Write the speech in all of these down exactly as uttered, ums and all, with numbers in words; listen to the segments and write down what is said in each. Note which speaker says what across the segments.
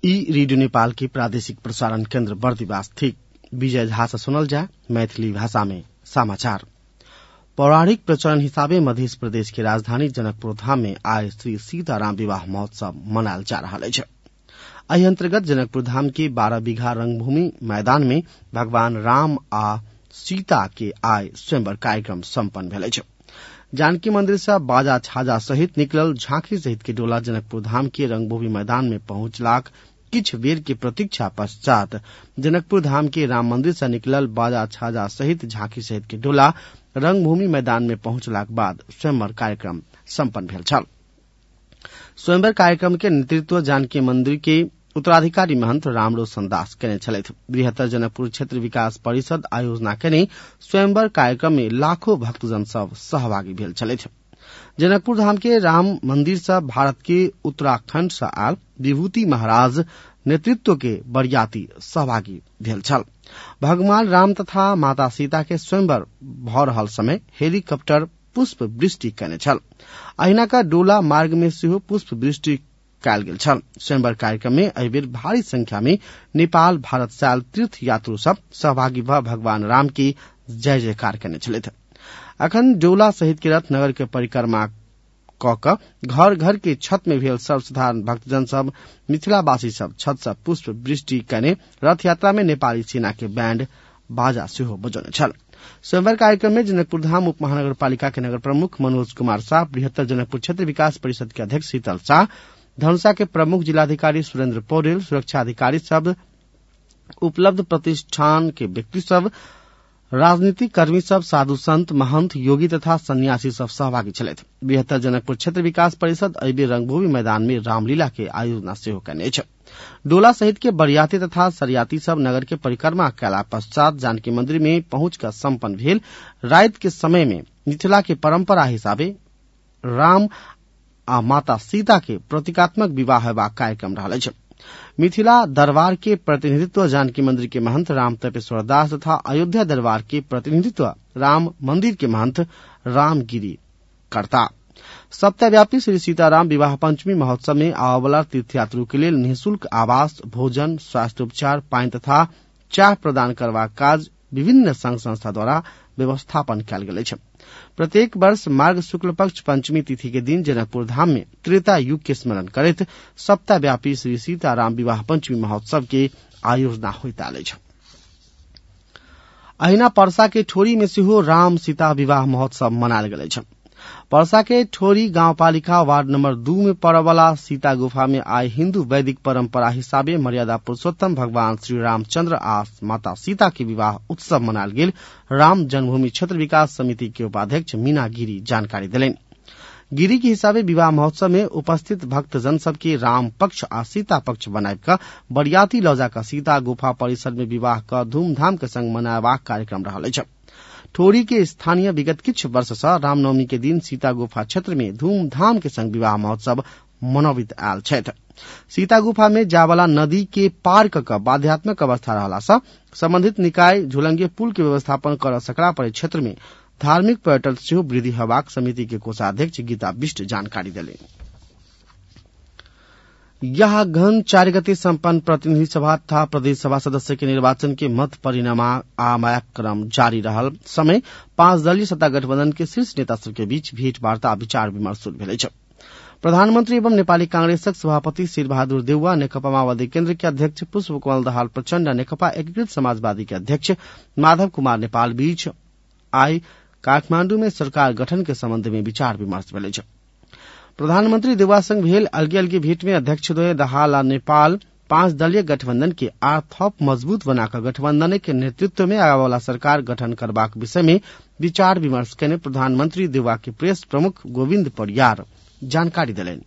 Speaker 1: ई रेडियो नेपाल के प्रादेशिक प्रसारण केन्द्र बर्दिवास ठीक विजय झा से सुनल जा मैथिली भाषा में समाचार। पौराणिक प्रचलन हिसाबे मध्य प्रदेश की राजधानी जनकपुर धाम में आज श्री सीताराम विवाह महोत्सव मनायल जा रहा है। एहि अंतर्गत जनकपुर धाम के बारह बीघा रंगभूमि मैदान में भगवान राम आ सीता के आय स्वयंवर कार्यक्रम सम्पन्न भेल। जानकी मंदिर से बाजा छाजा सहित निकलल झांकी सहित के डोला जनकपुर धाम के रंगभूमि मैदान में पहुंचलाक किछ बेर के प्रतीक्षा पश्चात जनकपुर धाम के राम मंदिर से निकलल बाजा छाजा सहित झांकी सहित के डोला रंगभूमि मैदान में पहुंचलाक बाद स्वयंवर कार्यक्रम सम्पन्न भेल छल। स्वयंवर कार्यक्रम के नेतृत्व जानकी मंदिर के उत्तराधिकारी महंत रामरोशन दास केने छलैथ। बृहत्तर जनकपुर क्षेत्र विकास परिषद आयोजना केने स्वयंवर कार्यक्रम में लाखों भक्तजन सब सहभागी भेल छलैथ। जनकपुर धाम के राम मंदिर से भारत के उत्तराखंड से आल विभूति महाराज नेतृत्व के बरियाती सहभागी भेल छल। भगवान राम तथा माता सीता के स्वयंवर भ रहल समय हेलीकॉप्टर पुष्प वृष्टि केने छल। अहिना का डोला मार्ग में सेहो पुष्प वृष्टि कयल गेल छल। स्वयंवर कार्यक्रम में एहि बेर भारी संख्या में नेपाल भारत से आयल तीर्थ यात्रु सब सहभागी भ भगवान राम की जय जयकार केने छलैथ। अखन डोला सहित के रथ नगर के परिक्रमा क क घर घर के छत में भेल सर्वसाधारण भक्तजन सब मिथिलावासी सब छत से पुष्प वृष्टि केने रथ यात्रा में नेपाली सेना के बैंड बाजा सेहो बजौने छल। स्वयंवर कार्यक्रम में जनकपुर धाम उप महानगरपालिका के नगर प्रमुख मनोज कुमार शाह, बृहत्तर जनकपुर क्षेत्र विकास परिषद के अध्यक्ष शीतल शाह, धनुषा के प्रमुख जिलाधिकारी सुरेंद्र पौडेल, सुरक्षा अधिकारी सब, उपलब्ध प्रतिष्ठान के व्यक्ति सब, राजनीतिक कर्मी सब, साधु संत, महंत, योगी तथा सन्यासी सब सहभागी छलैथ। बृहत्तर जनकपुर क्षेत्र विकास परिषद एहि बेर रंगभूमि मैदान में रामलीला के आयोजना सेहो केने छ। डोला सहित के बरियाती तथा सरियाती सब नगर के परिक्रमा कयला पश्चात जानकी मंदिर में पहुंच कर सम्पन्न भेल। रात के समय में मिथिला के परंपरा हिसाबे राम आ माता सीता के प्रतीकात्मक विवाह हेबाक कार्यक्रम रहल अछि। मिथिला दरबार के प्रतिनिधित्व जानकी मंदिर के महंत राम तपेश्वर दास तथा अयोध्या दरबार के प्रतिनिधित्व राम मंदिर के महंत रामगिरी करता। सप्ताहव्यापी श्री सीताराम विवाह पंचमी महोत्सव में आने वाला तीर्थयात्रु के लिए निःशुल्क आवास, भोजन, स्वास्थ्य उपचार, पानी तथा चाह प्रदान करवा काज विभिन्न संघ संस्था द्वारा व्यवस्थापन कयल गेल अछि। प्रत्येक वर्ष मार्ग शुक्ल पक्ष पंचमी तिथि के दिन जनकपुर धाम में त्रेता युग के स्मरण करैत सप्ताहव्यापी श्री सीताराम विवाह पंचमी महोत्सव के आयोजना होइत आयल अछि। अहिना पर्सा के ठोरी में सेहो राम सीता विवाह महोत्सव मनायल गेल अछि। पर्सा के ठोरी गांवपालिका वार्ड नंबर दू में पड़े वाला सीता गुफा में आज हिंदू वैदिक परंपरा हिसाबे मर्यादा पुरुषोत्तम भगवान श्री रामचंद्र आ माता सीता के विवाह उत्सव मनायल गेल। राम जन्मभूमि क्षेत्र विकास समिति के उपाध्यक्ष मीना गिरी जानकारी दिलेन। गिरी के हिसाबे विवाह महोत्सव में उपस्थित भक्तजन सबके राम पक्ष आ सीता पक्ष बनाब का बरियाती लौजा का सीता गुफा परिसर में विवाह का धूमधाम के संग मनाबाक कार्यक्रम रहल अछि। ठोरी के स्थानीय विगत किछ वर्ष से रामनवमी के दिन सीता गुफा क्षेत्र में धूमधाम के संग विवाह महोत्सव मनोवित आयल छथि। सीता गुफा में जावला नदी के पार क बाध्यात्मक अवस्था रहला से संबंधित निकाय झुलंगे पुल के व्यवस्थापन कर सकला पर क्षेत्र में धार्मिक पर्यटन सेहो वृद्धि हेबाक समिति के कोषाध्यक्ष गीता बिष्ट जानकारी दिले। यह घन चार गते संपन्न प्रतिनिधि सभा तथा प्रदेश सभा सदस्य के निर्वाचन के मत परिणाम आमायक क्रम जारी रहल समय पांच दलीय सत्ता गठबंधन के शीर्ष नेता सब के बीच भेंटवार्ता विचार विमर्श शुरू भेल अछि। प्रधानमंत्री एवं नेपाली कांग्रेसक सभापति शेरबहादुर देउवा, नेकपा माओवादी केन्द्र के अध्यक्ष पुष्पकमल दाहाल प्रचण्ड, नेकपा एकीकृत समाजवादी के अध्यक्ष माधव कुमार नेपाल बीच आई काठमांडू में सरकार गठन के संबंध में विचार विमर्श भेल अछि। प्रधानमंत्री देउवा संग भेल अलगे अलगे भेंट में अध्यक्षद्वय दाहाल आ नेपाल पांच दलीय गठबंधन के आर थप मजबूत बनाकर गठबंधन के नेतृत्व में आगा वाला सरकार गठन करबाक विषय में विचार विमर्श केने प्रधानमंत्री देउवा के प्रेस प्रमुख गोविंद परियार जानकारी दिलेन।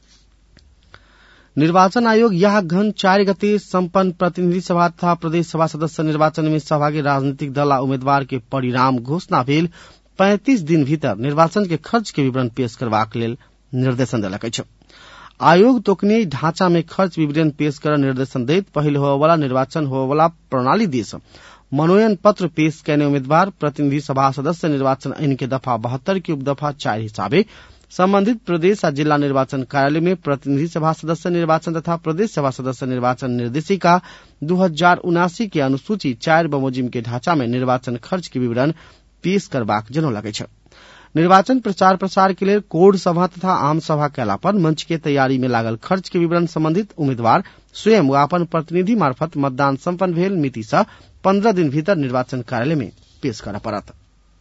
Speaker 1: निर्वाचन आयोग यह घन चार गते संपन्न प्रतिनिधि सभा तथा प्रदेश सभा सदस्य निर्वाचन में सहभागी राजनीतिक दल आ उम्मीदवार के परिणाम घोषणा भेल पैंतीस दिन भीतर निर्वाचन के खर्च के विवरण पेश करबाक लेल निर्देशन देलक अछि। आयोग तोकनी ढांचा में खर्च विवरण पेश कर निर्देशन दैत पहिल होवला निर्वाचन होवला प्रणाली देश मनोनयन पत्र पेश कैने उम्मीदवार प्रतिनिधि सभा सदस्य निर्वाचन आईन के दफा बहत्तर के उपदफा चार हिसाबे संबंधित प्रदेश आ जिला निर्वाचन कार्यालय में प्रतिनिधि सभा सदस्य निर्वाचन तथा प्रदेश सभा सदस्य निर्वाचन निर्देशिका दू हजार उनासी के अनुसूची चार बमोजिम के ढांचा में निर्वाचन खर्च के विवरण पेश करबाक जनौलक अछि। निर्वाचन प्रचार प्रसार के लिए कोड सभा तथा आम सभा कयला पर मंच के तैयारी में लागल खर्च के विवरण संबंधित उम्मीदवार स्वयं व अपन प्रतिनिधि मार्फत मतदान संपन्न भेल मिति से पंद्रह दिन भीतर निर्वाचन कार्यालय में पेश करय पड़त।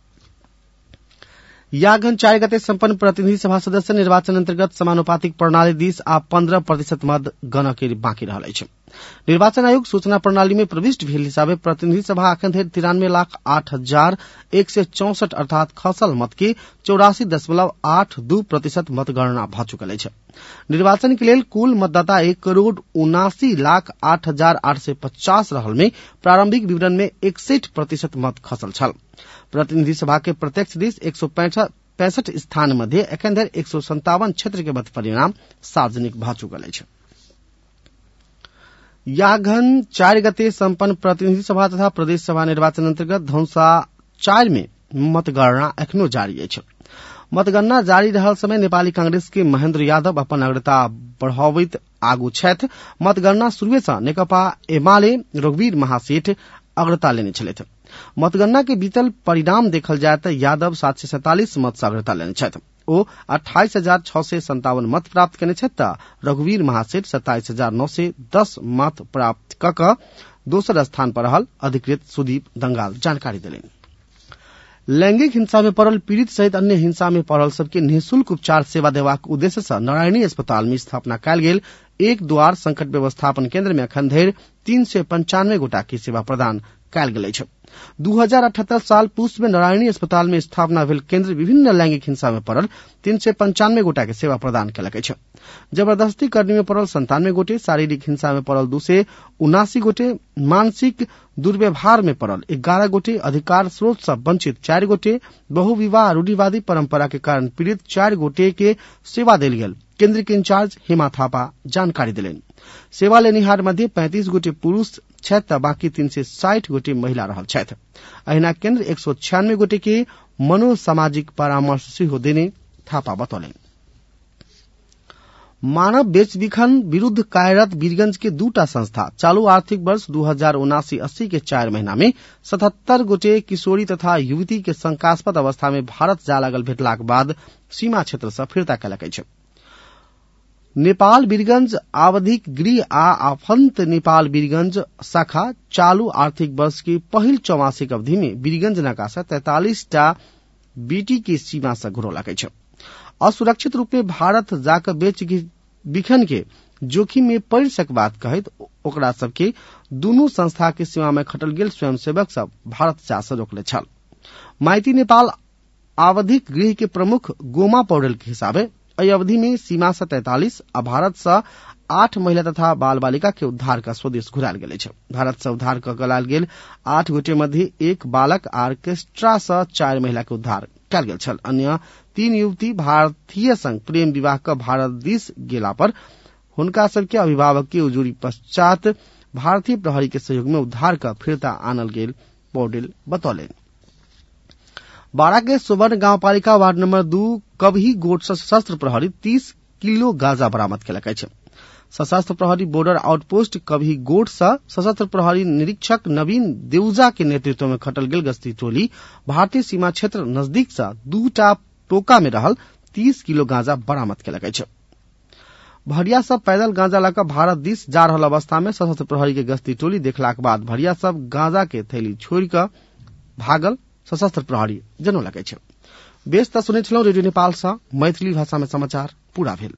Speaker 1: यागन चार गते संपन्न प्रतिनिधि सभा सदस्य निर्वाचन अंतर्गत समानुपातिक प्रणाली दिस आ पंद्रह प्रतिशत मत गणना के बाँकी रहल अछि। निर्वाचन आयोग सूचना प्रणाली में प्रविष्ट भेल हिसाबे प्रतिनिधि सभा अखन धरि तिरानवे लाख आठ हजार एक सय चौसठ अर्थात खसल मत के चौरासी दशमलव आठ दू प्रतिशत मतगणना भ चुकल अछि। निर्वाचन के लेल कुल मतदाता एक करोड़ उनासी लाख आठ हजार आठ सय पचास रहल में प्रारंभिक विवरण में इकसठ प्रतिशत मत खसल छल। प्रतिनिधि सभा के प्रत्यक्ष दिस एक सौ पैंसठ स्थान मध्ये एखन धरि एक सौ संतावन क्षेत्र के मत परिणाम सार्वजनिक भ चुकल अछि। याघन चार गते संपन्न प्रतिनिधि सभा तथा प्रदेश सभा निर्वाचन अंतर्गत धौंसा चार में मतगणना एखनो जारी अछि। मतगणना जारी रहल समय नेपाली कांग्रेस के महेन्द्र यादव अपन अग्रता बढ़ावैत आगू छथि। मतगणना शुरुए से नेकपा एमाले रघुवीर महासेठ अग्रता लेने छलथि। मतगणना के बीतल परिणाम देखल जाय त यादव सात सय सैंतालीस मत से अग्रता लेने छथि। ओ अट्ठाईस हजार छह सय संतावन मत प्राप्त केने छथि त रघुवीर महासेठ सत्ताईस हजार नौ सय दस मत प्राप्त क क दोसर स्थान पर रहल अधिकृत सुदीप दंगाल जानकारी देलनि। लैंगिक हिंसा में पड़ल पीड़ित सहित अन्य हिंसा में पड़ल सबके निःशुल्क उपचार सेवा देबाक उद्देश्य से नारायणी अस्पताल में स्थापना कयल गेल एक द्वार संकट व्यवस्थापन केंद्र में अखन धरि तीन सय पंचानवे गोटा के सेवा प्रदान कयल गेल अछि। दू हजार अठहत्तर साल पुष में नारायणी अस्पताल में स्थापना भेल केंद्र विभिन्न लैंगिक हिंसा में पड़ल तीन सय पंचानवे गोटा के सेवा प्रदान कयलक अछि। जबरदस्ती करनी में पड़ल संतानवे गोटे, शारीरिक हिंसा में पड़ल दू सय उनासी गोटे, मानसिक दुर्व्यवहार में पड़ल ग्यारह गोटे, अधिकार स्रोत से वंचित चार गोटे, बहुविवाह रूढ़िवादी परंपरा के कारण पीड़ित चार गोटे के सेवा देल गेल केंद्र के इंचार्ज हेमा थापा जानकारी दिलेन। सेवा लेनिहार मध्ये पैंतीस गोटे पुरुष छथि त बाकी तीन सय साठि गोटे महिला रहल छथि। अहिना केंद्र एक सौ छियानवे गोटे के मनोसामाजिक परामर्श सेहो देने थापा बतौलेन। मानव बेचबिखन विरुद्ध कार्यरत वीरगंज के दूटा संस्था चालू आर्थिक वर्ष दू हजार उनासी अस्सी के चार महीना में सतहत्तर गोटे किशोरी तथा युवती के शंकास्पद अवस्था में भारत जा लागल भेटलाक बाद सीमा क्षेत्र से फिरता कयलक अछि। नेपाल वीरगंज आवधिक गृह आ आफंत नेपाल वीरगंज शाखा चालू आर्थिक वर्ष की पहिल चौमासिक अवधि में वीरगंज नका से तैंतालीस टा बीटी के सीमा से घुरौलक अछि। असुरक्षित रूप में भारत जाकर बेच बिखन के जोखिम में पड़ सकबात कहैत ओकरा सबके दुनू संस्था के सीमा में खटल गेल स्वयंसेवक सब भारत जा से रोकले छल। माइती नेपाल आवधिक गृह के प्रमुख गोमा पौडेल के हिसाबे अई अवधि में सीमा से तैंतालीस आ भारत से आठ महिला तथा बाल बालिका के उद्धार का स्वदेश घुरायल गेल अछि। भारत से उद्धार क लायल गेल आठ गोटे मध्ये एक बालक आर्केस्ट्रा से चार महिला के उद्धार कयल गेल छल। अन्य तीन युवती भारतीय संग प्रेम विवाह क भारत दिस गेला पर हुनका सबके अभिभावक के उजूरी पश्चात भारतीय प्रहरी के सहयोग में उद्धार क फिरता आनल गेल पौडेल बतौलेन। बारा के सुवर्ण गांवपालिका वार्ड नंबर दू कभी गोट से सशस्त्र प्रहरी तीस किलो गांजा बरामद कयलक अछि। सशस्त्र प्रहरी बॉर्डर आउटपोस्ट कभी गोट से सशस्त्र प्रहरी निरीक्षक नवीन देउजा के नेतृत्व में खटल गेल गश्ती टोली भारतीय सीमा क्षेत्र नजदीक से दूटा टोका में रहल तीस किलो गांजा बरामद कयलक अछि। भरिया सब पैदल गांजा लकर भारत दिस जा रहल अवस्था में सशस्त्र प्रहरी के गश्ती टोली देखलाक बाद भरिया सब गांजा के थैली छोड़ कर भागल सशस्त्र प्रहरी जनौलक अछि। बेस त सुनै छलहुँ रेडियो नेपाल से मैथिली भाषा में समाचार पूरा भेल।